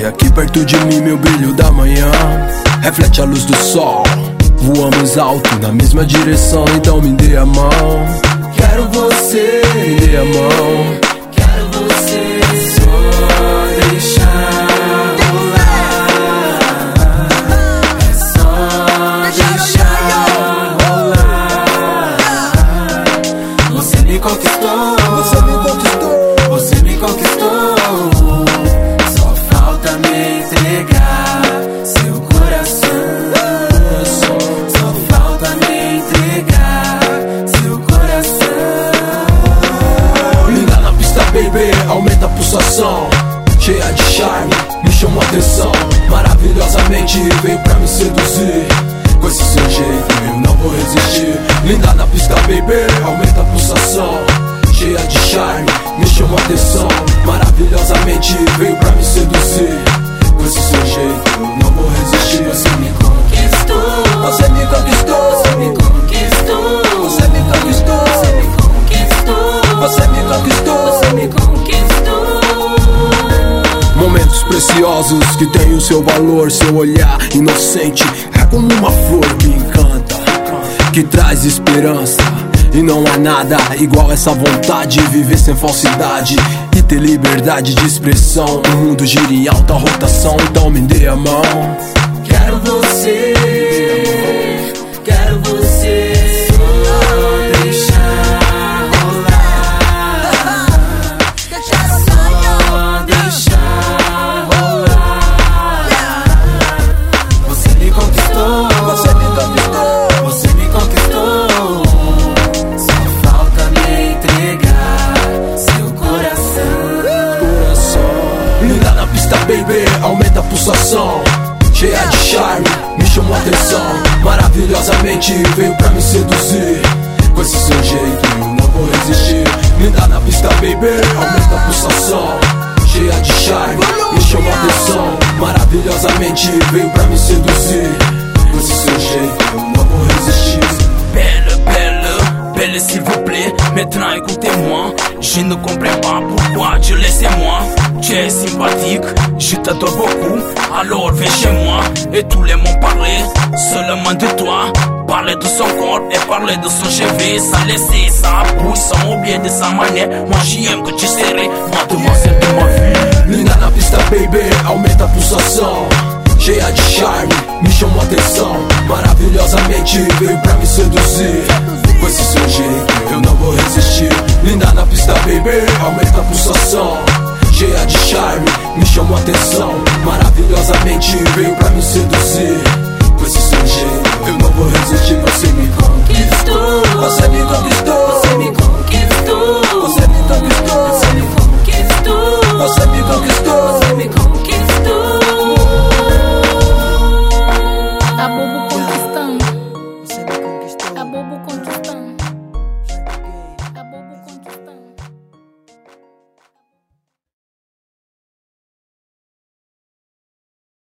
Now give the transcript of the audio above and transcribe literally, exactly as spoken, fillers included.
aqui perto de mim meu brilho da manhã reflete a luz do sol. Voamos alto na mesma direção, então me dê a mão. Quero você, me dê a mão. Quero você, só deixar rolar. É só deixar rolar. Você me conquistou, você me conquistou, você me conquistou. Só falta me entregar seu coração. Só falta me entregar seu coração. Linda na pista, baby, aumenta a pulsação. Cheia de charme, me chamou a atenção. Maravilhosamente veio pra me seduzir. Com esse seu jeito eu não vou resistir. Linda na pista, baby, aumenta a pulsação. Cheia de charme, me chamou a atenção. Maravilhosamente veio pra me seduzir. Com esse seu jeito eu não vou resistir. Você me conquistou, Você me conquistou, você me conquistou, você me conquistou, você me conquistou, você me conquistou, você me conquistou. Momentos preciosos que têm o seu valor. Seu olhar inocente é como uma flor que encanta, que traz esperança. E não há nada igual essa vontade de viver sem falsidade e ter liberdade de expressão. O mundo gira em alta rotação, então me dê a mão. Quero você, quero você, só deixar rolar. Só deixar rolar. Você me conquistou, Você me conquistou, você me conquistou. Só falta me entregar seu coração. linda na pista, baby, aumenta a pulsação. Cheia de charme, me chamou a atenção. Maravilhosamente veio pra me seduzir. Com esse seu jeito eu não vou resistir. Linda na pista, baby, aumenta a pulsação. Cheia de charme, me chamou a atenção. Maravilhosamente veio pra me seduzir. Com esse seu jeito eu não vou resistir. Belle, belle, belle s'il vous plaît, maintenant écoutez-moi. Je ne comprends pas pourquoi tu laissais moi. Tu es sympathique, je t'adore beaucoup. Alors viens chez moi et tous les mots parler seulement de toi. Parler de son corps et parler de son cheveu. Sans laisser sa bouche, sans oublier de sa manière. Moi j'aime que tu serais, moi de moi c'est de ma vie. Linda na pista, baby, aumenta a pulsação. Cheia de charme, me chamou a atenção. Maravilhosamente veio pra me seduzir. Com esse seu jeito eu não vou resistir. Linda na pista, baby, aumenta a pulsação. Cheia de charme, me chamou a atenção. Maravilhosamente veio pra me seduzir.